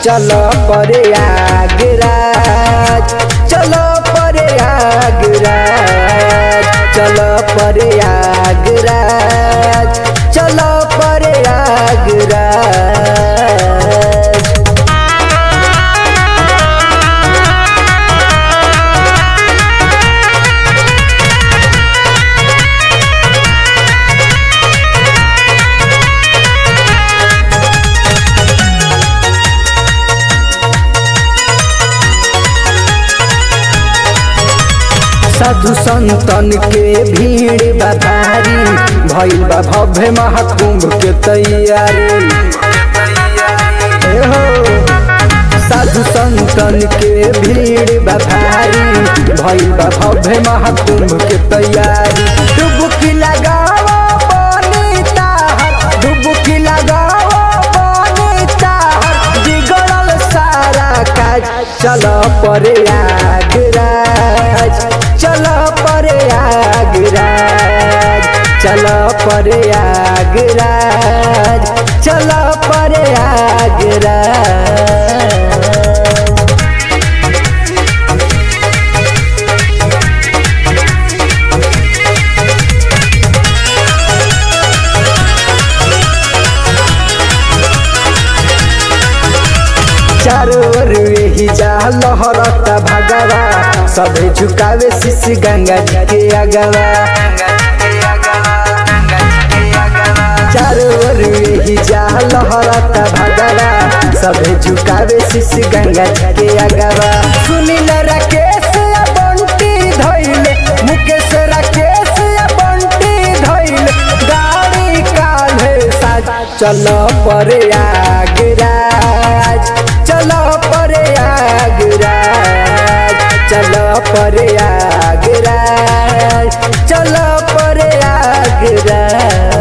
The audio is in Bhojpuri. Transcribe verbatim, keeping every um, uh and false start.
चलो प्रयागराज चलो प्रयागराज चलो प्रयागराज चलो प्रयागराज। साधु संतन के भीड़ बा भारी भइल बा भव्य महाकुंभ के तैयारी हो। साधु संतन के भीड़ बा भारी भइल बा भव्य महाकुंभ के तैयारी। डुबकी लगाओ पानी ताहर डुबकी लगाओ पानी ताहर बिगड़ल सारा काज। चलो प्रयागराज चलो प्रयागराज चलो प्रयागराज चलो प्रयागराज। चारों ओर यही जा लहरता भगवा सभे झुकावे शीश गंगा जी के अगवा। चारों ओर यही जा लहरता भगवा सभे झुकावे शीश गंगा जी के अगवा। सुनील राकेश बंटी धइले मुकेश राकेश बंटी धइले गाड़ी काल्हे साज। चलो प्रयागराज चलो प्रयागराज चलो प्रयागराज चलो प्रयागराज।